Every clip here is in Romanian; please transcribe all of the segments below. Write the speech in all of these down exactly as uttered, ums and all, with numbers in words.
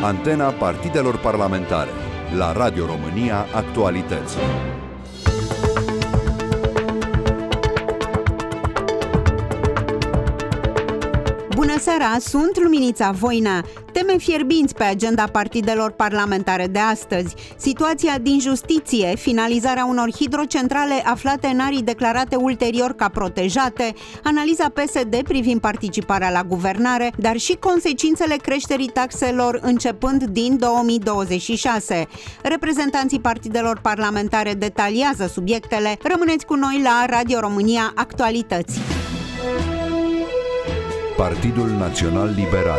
Antena partidelor parlamentare. La Radio România Actualități. Bună seara, sunt Luminița Voina. Teme fierbinți pe agenda partidelor parlamentare de astăzi. Situația din justiție, finalizarea unor hidrocentrale aflate în arii declarate ulterior ca protejate, analiza P S D privind participarea la guvernare, dar și consecințele creșterii taxelor începând din două mii douăzeci și șase. Reprezentanții partidelor parlamentare detaliază subiectele. Rămâneți cu noi la Radio România Actualități. Partidul Național Liberal.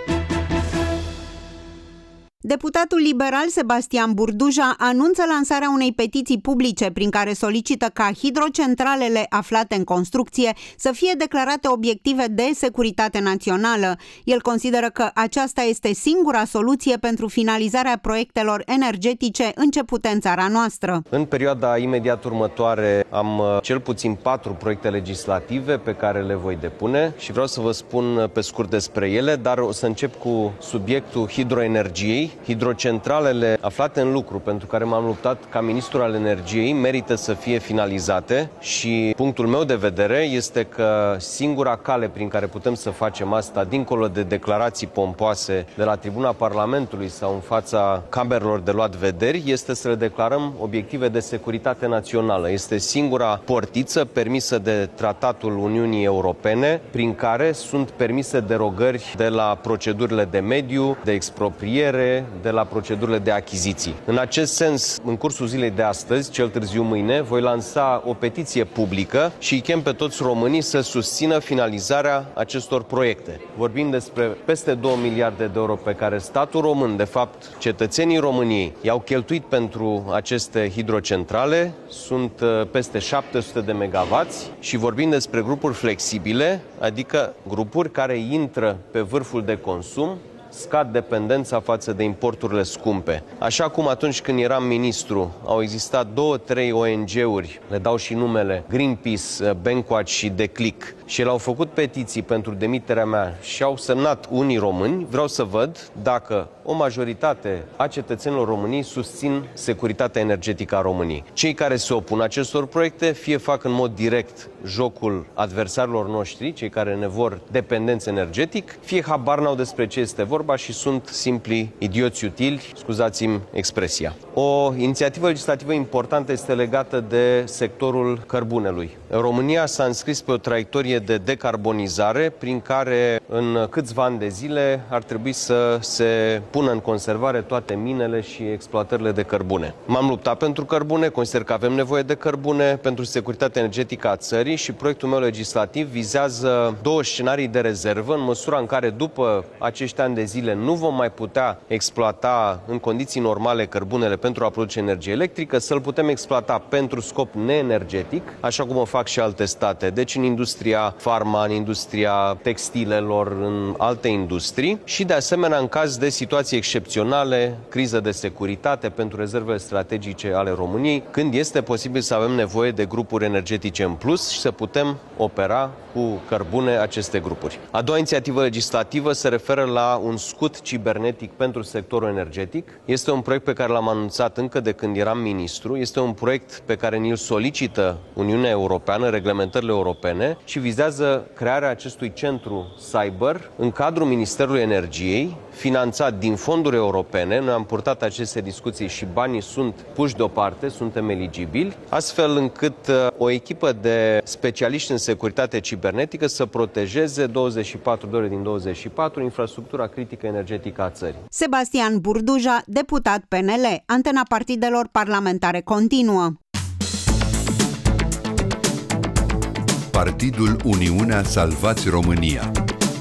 Deputatul liberal Sebastian Burduja anunță lansarea unei petiții publice prin care solicită ca hidrocentralele aflate în construcție să fie declarate obiective de securitate națională. El consideră că aceasta este singura soluție pentru finalizarea proiectelor energetice începute în țara noastră. În perioada imediat următoare am cel puțin patru proiecte legislative pe care le voi depune și vreau să vă spun pe scurt despre ele, dar o să încep cu subiectul hidroenergiei. Hidrocentralele aflate în lucru, pentru care m-am luptat ca ministru al energiei, merită să fie finalizate și punctul meu de vedere este că singura cale prin care putem să facem asta, dincolo de declarații pompoase de la tribuna Parlamentului sau în fața camerelor de luat vederi, este să le declarăm obiective de securitate națională. Este singura portiță permisă de Tratatul Uniunii Europene prin care sunt permise derogări de la procedurile de mediu, de expropriere, de la procedurile de achiziții. În acest sens, în cursul zilei de astăzi, cel târziu mâine, voi lansa o petiție publică și îi chem pe toți românii să susțină finalizarea acestor proiecte. Vorbim despre peste două miliarde de euro pe care statul român, de fapt cetățenii României, i-au cheltuit pentru aceste hidrocentrale, sunt peste șapte sute de megawatts și vorbim despre grupuri flexibile, adică grupuri care intră pe vârful de consum, scad dependența față de importurile scumpe. Așa cum atunci când eram ministru au existat două, trei O N G-uri, le dau și numele, Greenpeace, Bankwatch și Declic, și ele au făcut petiții pentru demiterea mea și au semnat unii români, vreau să văd dacă o majoritate a cetățenilor României susțin securitatea energetică a României. Cei care se opun acestor proiecte fie fac în mod direct jocul adversarilor noștri, cei care ne vor dependență energetic, fie habar n-au despre ce este vorba și sunt simpli idioți utili, scuzați-mi expresia. O inițiativă legislativă importantă este legată de sectorul cărbunelui. România s-a înscris pe o traiectorie de decarbonizare prin care în câțiva ani de zile ar trebui să se pună în conservare toate minele și exploatările de cărbune. M-am luptat pentru cărbune, consider că avem nevoie de cărbune pentru securitatea energetică a țării și proiectul meu legislativ vizează două scenarii de rezervă în măsura în care după acești ani de zile nu vom mai putea exploata în condiții normale cărbunele pentru a produce energie electrică, să-l putem exploata pentru scop neenergetic, așa cum o fac și alte state, deci în industria farma, în industria textilelor, în alte industrii și de asemenea în caz de situații excepționale, criză de securitate pentru rezervele strategice ale României, când este posibil să avem nevoie de grupuri energetice în plus și să putem opera cu cărbune aceste grupuri. A doua inițiativă legislativă se referă la un scut cibernetic pentru sectorul energetic. Este un proiect pe care l-am anunțat încă de când eram ministru. Este un proiect pe care ni-l solicită Uniunea Europeană, reglementările europene și vizează crearea acestui centru cyber în cadrul Ministerului Energiei, finanțat din fonduri europene. Noi am purtat aceste discuții și banii sunt puși deoparte, suntem eligibili, astfel încât o echipă de specialiști în securitate cibernetică să protejeze douăzeci și patru de ore din douăzeci și patru infrastructura critică energetică a țării. Sebastian Burduja, deputat P N L, Antena partidelor parlamentare continuă. Partidul Uniunea Salvați România.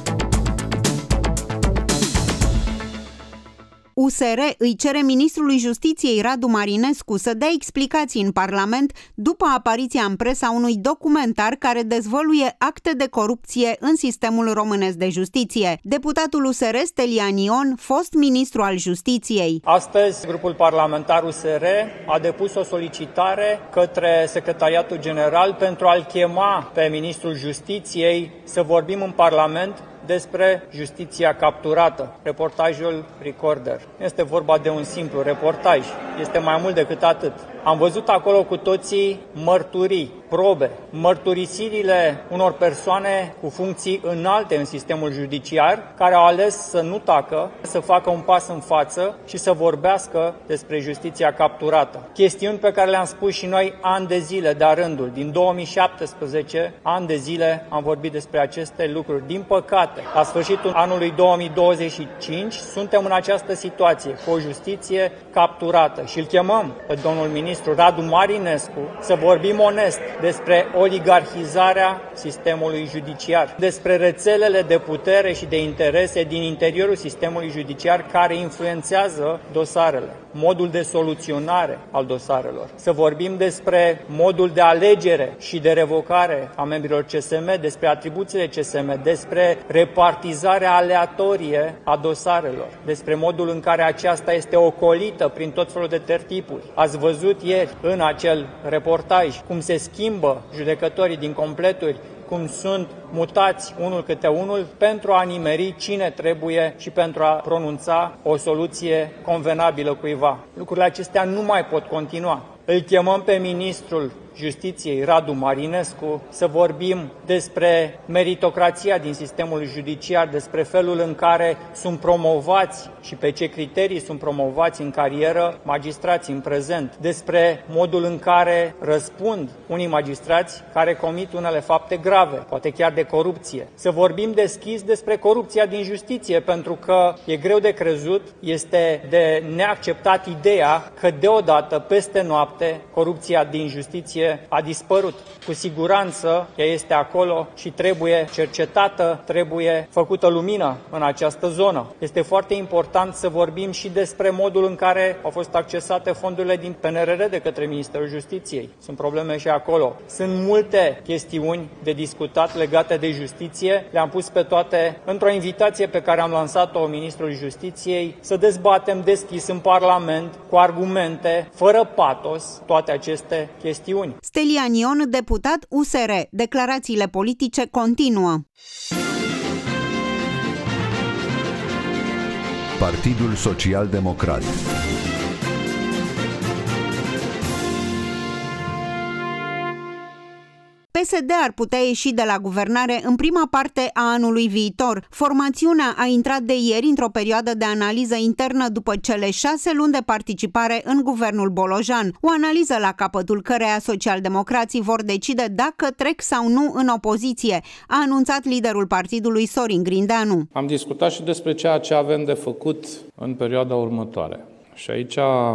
U S R îi cere ministrului Justiției Radu Marinescu să dea explicații în Parlament după apariția în presă a unui documentar care dezvăluie acte de corupție în sistemul românesc de justiție. Deputatul U S R Stelian Ion, fost ministru al Justiției. Astăzi, grupul parlamentar U S R a depus o solicitare către Secretariatul General pentru a-l chema pe ministrul Justiției să vorbim în Parlament despre justiția capturată, reportajul Recorder. Nu este vorba de un simplu reportaj, este mai mult decât atât. Am văzut acolo cu toții mărturii, probe, mărturisirile unor persoane cu funcții înalte în sistemul judiciar, care au ales să nu tacă, să facă un pas în față și să vorbească despre justiția capturată. Chestiuni pe care le-am spus și noi ani de zile, de-a rândul. Din două mii șaptesprezece, ani de zile am vorbit despre aceste lucruri. Din păcate, la sfârșitul anului două mii douăzeci și cinci, suntem în această situație, cu o justiție capturată. Și îl chemăm pe domnul ministru Radu Marinescu să vorbim onest despre oligarhizarea sistemului judiciar, despre rețelele de putere și de interese din interiorul sistemului judiciar care influențează dosarele, modul de soluționare al dosarelor. Să vorbim despre modul de alegere și de revocare a membrilor C S M, despre atribuțiile C S M, despre repartizarea aleatorie a dosarelor, despre modul în care aceasta este ocolită prin tot felul de tertipuri. Ați văzut ieri în acel reportaj cum se schimbă judecătorii din completuri, cum sunt mutați unul câte unul pentru a nimeri cine trebuie și pentru a pronunța o soluție convenabilă cuiva. Lucrurile acestea nu mai pot continua. Îl chemăm pe ministrul Justiției, Radu Marinescu, să vorbim despre meritocrația din sistemul judiciar, despre felul în care sunt promovați și pe ce criterii sunt promovați în carieră magistrații în prezent, despre modul în care răspund unii magistrați care comit unele fapte grave, poate chiar de corupție. Să vorbim deschis despre corupția din justiție, pentru că e greu de crezut, este de neacceptat ideea că deodată, peste noapte, corupția din justiție a dispărut. Cu siguranță ea este acolo și trebuie cercetată, trebuie făcută lumină în această zonă. Este foarte important să vorbim și despre modul în care au fost accesate fondurile din P N R R de către Ministerul Justiției. Sunt probleme și acolo. Sunt multe chestiuni de discutat legate de justiție. Le-am pus pe toate într-o invitație pe care am lansat-o Ministrului Justiției, să dezbatem deschis în Parlament, cu argumente, fără patos, toate aceste chestiuni. Stelian Ion, deputat U S R. Declarațiile politice continuă. Partidul Social Democrat. P S D ar putea ieși de la guvernare în prima parte a anului viitor. Formațiunea a intrat de ieri într-o perioadă de analiză internă după cele șase luni de participare în guvernul Bolojan. O analiză la capătul căreia socialdemocrații vor decide dacă trec sau nu în opoziție, a anunțat liderul partidului Sorin Grindeanu. Am discutat și despre ceea ce avem de făcut în perioada următoare. Și aici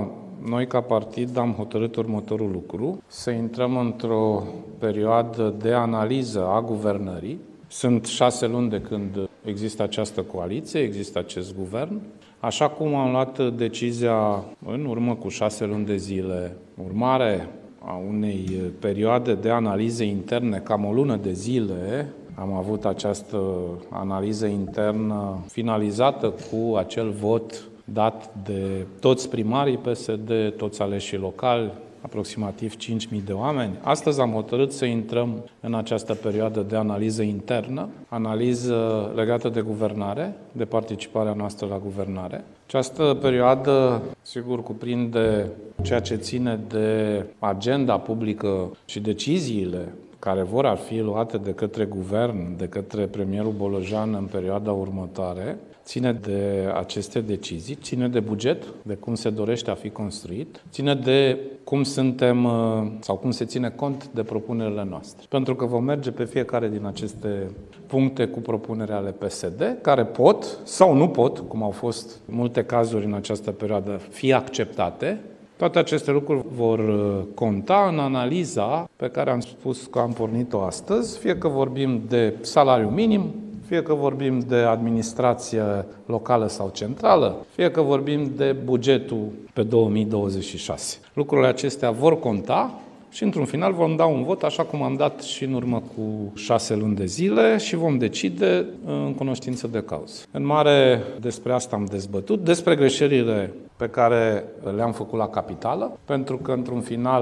noi ca partid am hotărât următorul lucru, să intrăm într-o perioadă de analiză a guvernării. Sunt șase luni de când există această coaliție, există acest guvern. Așa cum am luat decizia în urmă cu șase luni de zile, urmare a unei perioade de analize interne, cam o lună de zile, am avut această analiză internă finalizată cu acel vot dat de toți primarii P S D, toți aleșii locali, aproximativ cinci mii de oameni. Astăzi am hotărât să intrăm în această perioadă de analiză internă, analiză legată de guvernare, de participarea noastră la guvernare. Această perioadă, sigur, cuprinde ceea ce ține de agenda publică și deciziile care vor fi luate de către guvern, de către premierul Bolojan în perioada următoare, ține de aceste decizii, ține de buget, de cum se dorește a fi construit, ține de cum suntem sau cum se ține cont de propunerile noastre. Pentru că vom merge pe fiecare din aceste puncte cu propunere ale P S D, care pot sau nu pot, cum au fost multe cazuri în această perioadă, fi acceptate. Toate aceste lucruri vor conta în analiza pe care am spus că am pornit-o astăzi, fie că vorbim de salariu minim, fie că vorbim de administrație locală sau centrală, fie că vorbim de bugetul pe două mii douăzeci și șase. Lucrurile acestea vor conta și într-un final vom da un vot, așa cum am dat și în urmă cu șase luni de zile, și vom decide în cunoștință de cauză. În mare despre asta am dezbătut, despre greșelile pe care le-am făcut la capitală, pentru că într-un final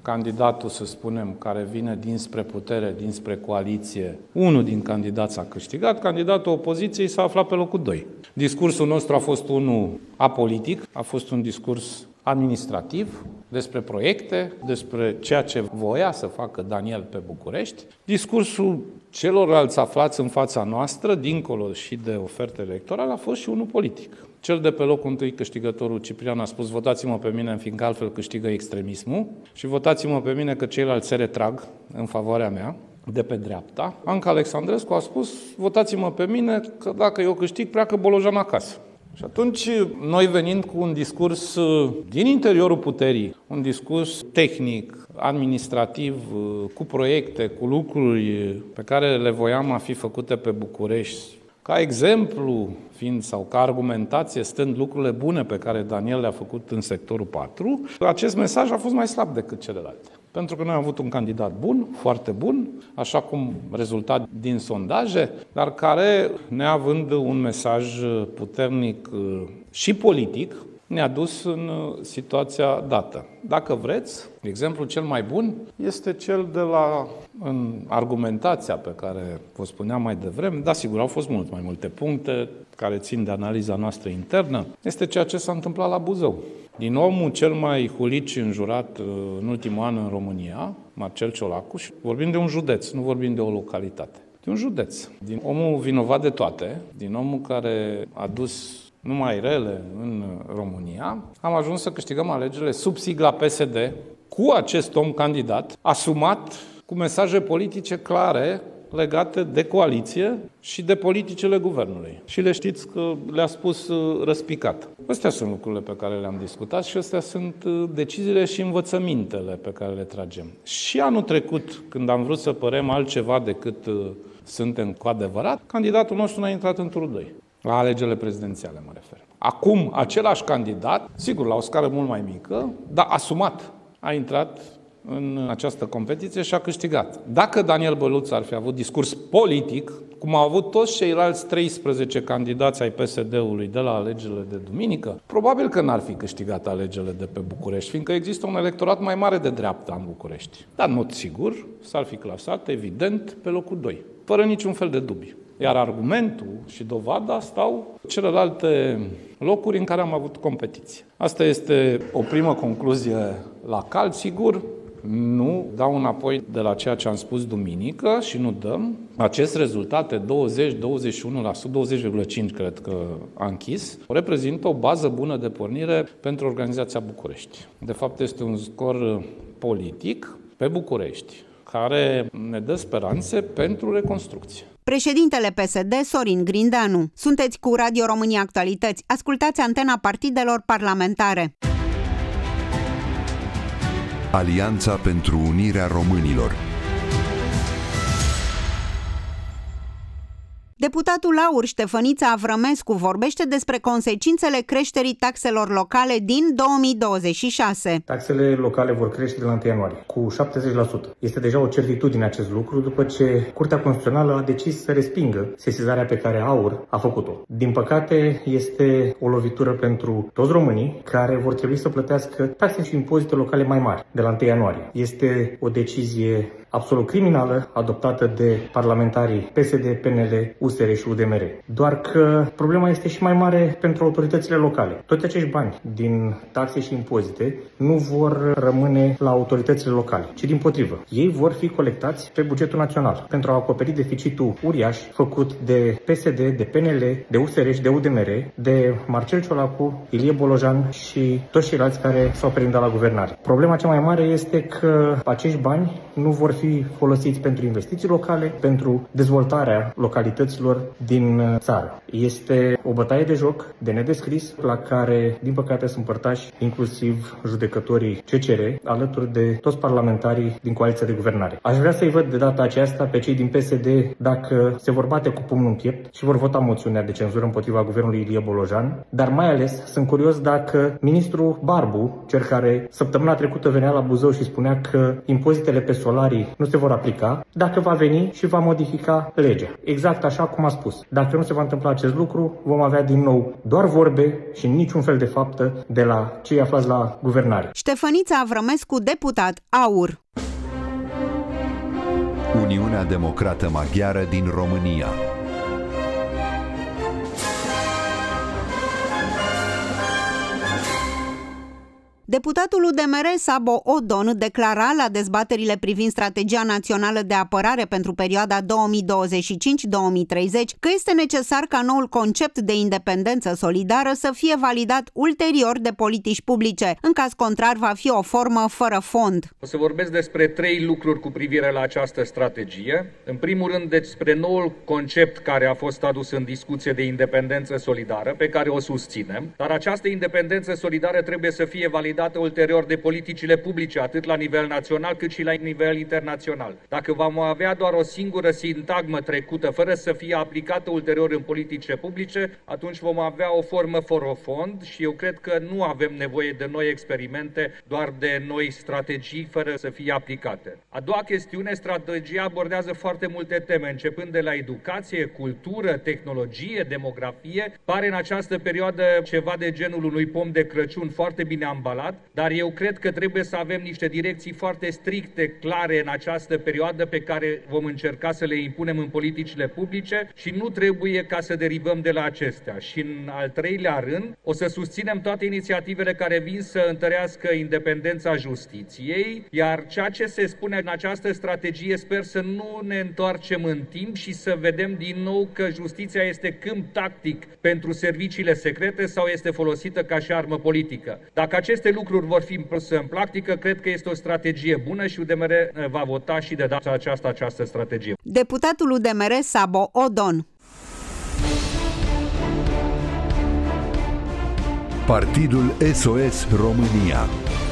candidatul, să spunem, care vine dinspre putere, dinspre coaliție, unul din candidați a câștigat, candidatul opoziției s-a aflat pe locul doi. Discursul nostru a fost unul apolitic, a fost un discurs administrativ, despre proiecte, despre ceea ce voia să facă Daniel pe București. Discursul celorlalți aflați în fața noastră, dincolo și de oferte electorale, a fost și unul politic. Cel de pe locul întâi, câștigătorul Ciprian, a spus: votați-mă pe mine, fiindcă altfel câștigă extremismul, și votați-mă pe mine că ceilalți se retrag în favoarea mea, de pe dreapta. Anca Alexandrescu a spus: votați-mă pe mine că dacă eu câștig, pleacă Bolojan acasă. Și atunci, noi venind cu un discurs din interiorul puterii, un discurs tehnic, administrativ, cu proiecte, cu lucruri pe care le voiam a fi făcute pe București, ca exemplu fiind sau ca argumentație stând lucrurile bune pe care Daniel le-a făcut în sectorul patru, acest mesaj a fost mai slab decât celelalte. Pentru că noi am avut un candidat bun, foarte bun, așa cum rezultat din sondaje, dar care, neavând un mesaj puternic și politic, ne-a dus în situația dată. Dacă vreți, exemplul cel mai bun este cel de la, în argumentația pe care vă spuneam mai devreme, da, sigur, au fost mult mai multe puncte care țin de analiza noastră internă, este ceea ce s-a întâmplat la Buzău. Din omul cel mai hulit și înjurat în ultimul an în România, Marcel Ciolacu, și vorbim de un județ, nu vorbim de o localitate, de un județ. Din omul vinovat de toate, din omul care a dus numai rele în România, am ajuns să câștigăm alegerile sub sigla P S D, cu acest om candidat, asumat cu mesaje politice clare legate de coaliție și de politicile guvernului. Și le știți că le-a spus răspicat. Astea sunt lucrurile pe care le-am discutat și astea sunt deciziile și învățămintele pe care le tragem. Și anul trecut, când am vrut să părem altceva decât suntem cu adevărat, candidatul nostru n-a intrat în turul doi. La alegerile prezidențiale mă refer. Acum, același candidat, sigur, la o scară mult mai mică, dar asumat, a intrat în această competiție și a câștigat. Dacă Daniel Băluț ar fi avut discurs politic, cum au avut toți ceilalți treisprezece candidați ai P S D-ului de la alegerile de duminică, probabil că n-ar fi câștigat alegerile de pe București, fiindcă există un electorat mai mare de dreapta în București. Dar, în mod sigur, s-ar fi clasat, evident, pe locul doi, fără niciun fel de dubii. Iar argumentul și dovada stau celelalte locuri în care am avut competiție. Asta este o primă concluzie la cald, sigur. Nu dau înapoi de la ceea ce am spus duminică și nu dăm. Acest rezultat, douăzeci douăzeci și unu la sută, douăzeci virgulă cinci la sută cred că a închis, reprezintă o bază bună de pornire pentru organizația București. De fapt, este un scor politic pe București, care ne dă speranțe pentru reconstrucție. Președintele P S D, Sorin Grindeanu. Sunteți cu Radio România Actualități. Ascultați antena partidelor parlamentare. Alianța pentru Unirea Românilor. Deputatul Aur Ștefănița Avrămescu vorbește despre consecințele creșterii taxelor locale din două mii douăzeci și șase. Taxele locale vor crește de la întâi ianuarie cu șaptezeci la sută. Este deja o certitudine acest lucru după ce Curtea Constituțională a decis să respingă sesizarea pe care Aur a făcut-o. Din păcate, este o lovitură pentru toți românii care vor trebui să plătească taxe și impozite locale mai mari de la întâi ianuarie. Este o decizie absolut criminală adoptată de parlamentarii P S D, P N L, U S R și U D M R. Doar că problema este și mai mare pentru autoritățile locale. Toți acești bani din taxe și impozite nu vor rămâne la autoritățile locale, ci dimpotrivă. Ei vor fi colectați pe bugetul național pentru a acoperi deficitul uriaș făcut de P S D, de P N L, de U S R și de U D M R, de Marcel Ciolacu, Ilie Bolojan și toți ceilalți care s-au prindat la guvernare. Problema cea mai mare este că acești bani nu vor fi folosiți pentru investiții locale, pentru dezvoltarea localităților din țară. Este o bătaie de joc de nedescris la care, din păcate, sunt părtași inclusiv judecătorii C C R, alături de toți parlamentarii din coaliția de guvernare. Aș vrea să-i văd de data aceasta pe cei din P S D dacă se vor bate cu pumnul în piept și vor vota moțiunea de cenzură împotriva guvernului Ilie Bolojan, dar mai ales sunt curios dacă ministrul Barbu, cel care săptămâna trecută venea la Buzău și spunea că impozitele pe solarii nu se vor aplica, dacă va veni și va modifica legea. Exact așa așa cum a spus. Dacă nu se va întâmpla acest lucru, vom avea din nou doar vorbe și niciun fel de faptă de la cei aflați la guvernare. Ștefănița Avrămescu, deputat AUR. Uniunea Democrată Maghiară din România. Deputatul U D M R Sabo Odon declara la dezbaterile privind strategia națională de apărare pentru perioada două mii douăzeci și cinci - două mii treizeci că este necesar ca noul concept de independență solidară să fie validat ulterior de politici publice. În caz contrar, va fi o formă fără fond. O să vorbesc despre trei lucruri cu privire la această strategie. În primul rând, despre noul concept care a fost adus în discuție de independență solidară, pe care o susținem, dar această independență solidară trebuie să fie validată dată ulterior de politicile publice, atât la nivel național cât și la nivel internațional. Dacă vom avea doar o singură sintagmă trecută, fără să fie aplicată ulterior în politicile publice, atunci vom avea o formă fără fond și eu cred că nu avem nevoie de noi experimente, doar de noi strategii fără să fie aplicate. A doua chestiune, strategia abordează foarte multe teme, începând de la educație, cultură, tehnologie, demografie. Pare în această perioadă ceva de genul unui pom de Crăciun foarte bine ambalat, dar eu cred că trebuie să avem niște direcții foarte stricte, clare în această perioadă pe care vom încerca să le impunem în politicile publice și nu trebuie ca să derivăm de la acestea. Și în al treilea rând, o să susținem toate inițiativele care vin să întărească independența justiției, iar ceea ce se spune în această strategie sper să nu ne întoarcem în timp și să vedem din nou că justiția este câmp tactic pentru serviciile secrete sau este folosită ca și armă politică. Dacă aceste lucruri vor fi puse în practică, cred că este o strategie bună și U D M R va vota și de data aceasta această strategie. Deputatul U D M R Sabo Odon. Partidul S O S România.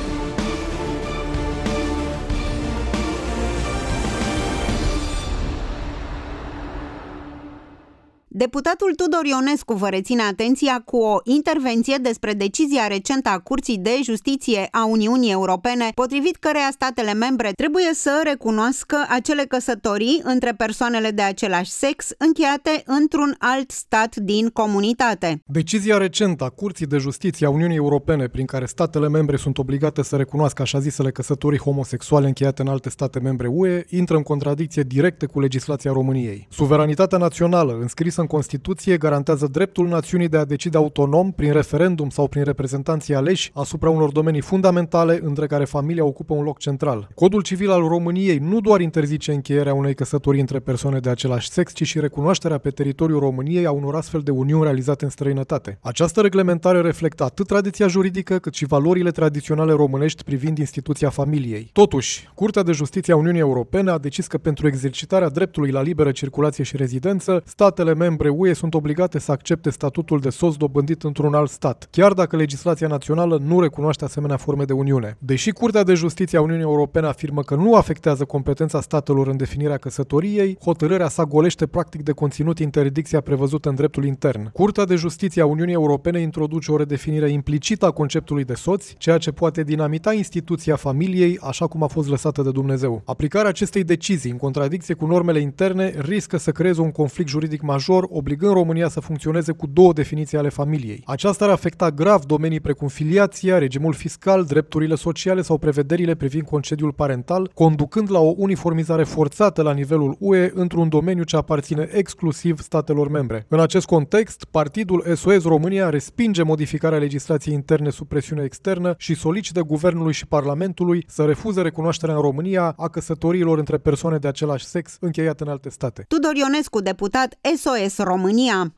Deputatul Tudor Ionescu vă reține atenția cu o intervenție despre decizia recentă a Curții de Justiție a Uniunii Europene, potrivit căreia statele membre trebuie să recunoască acele căsătorii între persoanele de același sex încheiate într-un alt stat din comunitate. Decizia recentă a Curții de Justiție a Uniunii Europene, prin care statele membre sunt obligate să recunoască așa zisele căsătorii homosexuale încheiate în alte state membre U E, intră în contradicție directă cu legislația României. Suveranitatea națională, înscrisă în Constituție, garantează dreptul națiunii de a decide autonom, prin referendum sau prin reprezentanții aleși, asupra unor domenii fundamentale, între care familia ocupă un loc central. Codul civil al României nu doar interzice încheierea unei căsătorii între persoane de același sex, ci și recunoașterea pe teritoriul României a unor astfel de uniuni realizate în străinătate. Această reglementare reflectă atât tradiția juridică, cât și valorile tradiționale românești privind instituția familiei. Totuși, Curtea de Justiție a Uniunii Europene a decis că pentru exercitarea dreptului la liberă circulație și rezidență, statele membre U E sunt obligate să accepte statutul de soț dobândit într-un alt stat, chiar dacă legislația națională nu recunoaște asemenea forme de uniune. Deși Curtea de Justiție a Uniunii Europene afirmă că nu afectează competența statelor în definirea căsătoriei, hotărârea sa golește practic de conținut interdicția prevăzută în dreptul intern. Curtea de Justiție a Uniunii Europene introduce o redefinire implicită a conceptului de soț, ceea ce poate dinamita instituția familiei așa cum a fost lăsată de Dumnezeu. Aplicarea acestei decizii în contradicție cu normele interne riscă să creeze un conflict juridic major, obligând România să funcționeze cu două definiții ale familiei. Aceasta ar afecta grav domenii precum filiația, regimul fiscal, drepturile sociale sau prevederile privind concediul parental, conducând la o uniformizare forțată la nivelul U E într-un domeniu ce aparține exclusiv statelor membre. În acest context, Partidul S O S România respinge modificarea legislației interne sub presiune externă și solicită Guvernului și Parlamentului să refuze recunoașterea în România a căsătoriilor între persoane de același sex încheiate în alte state. Tudor Ionescu, deputat S O S România.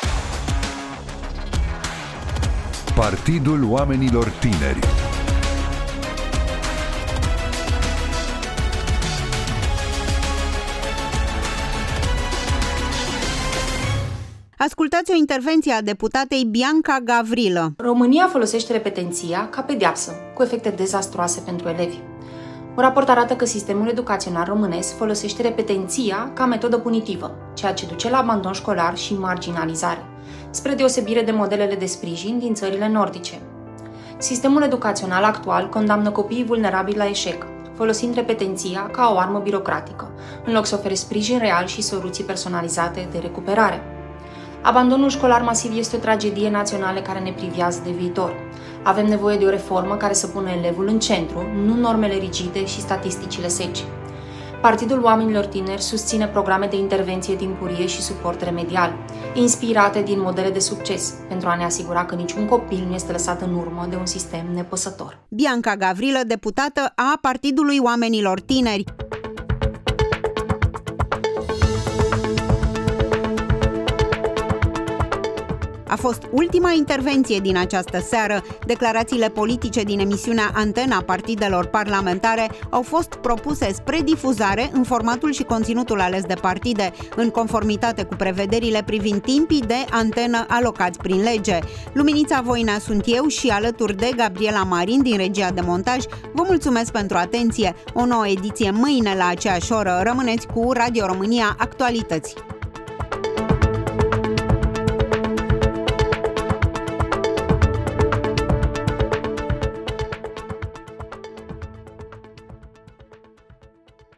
Partidul Oamenilor Tineri. Ascultați o intervenție a deputatei Bianca Gavrilă. România folosește repetenția ca pedeapsă, cu efecte dezastroase pentru elevi. Un raport arată că sistemul educațional românesc folosește repetenția ca metodă punitivă, ceea ce duce la abandon școlar și marginalizare, spre deosebire de modelele de sprijin din țările nordice. Sistemul educațional actual condamnă copiii vulnerabili la eșec, folosind repetenția ca o armă birocratică, în loc să ofere sprijin real și soluții personalizate de recuperare. Abandonul școlar masiv este o tragedie națională care ne privează de viitor. Avem nevoie de o reformă care să pună elevul în centru, nu normele rigide și statisticile seci. Partidul Oamenilor Tineri susține programe de intervenție timpurie și suport remedial, inspirate din modele de succes, pentru a ne asigura că niciun copil nu este lăsat în urmă de un sistem nepăsător. Bianca Gavrilă, deputată a Partidului Oamenilor Tineri. A fost ultima intervenție din această seară. Declarațiile politice din emisiunea Antena partidelor parlamentare au fost propuse spre difuzare în formatul și conținutul ales de partide, în conformitate cu prevederile privind timpii de antenă alocați prin lege. Luminița Voina sunt eu și alături de Gabriela Marin din regia de montaj. Vă mulțumesc pentru atenție. O nouă ediție mâine la aceeași oră. Rămâneți cu Radio România Actualități.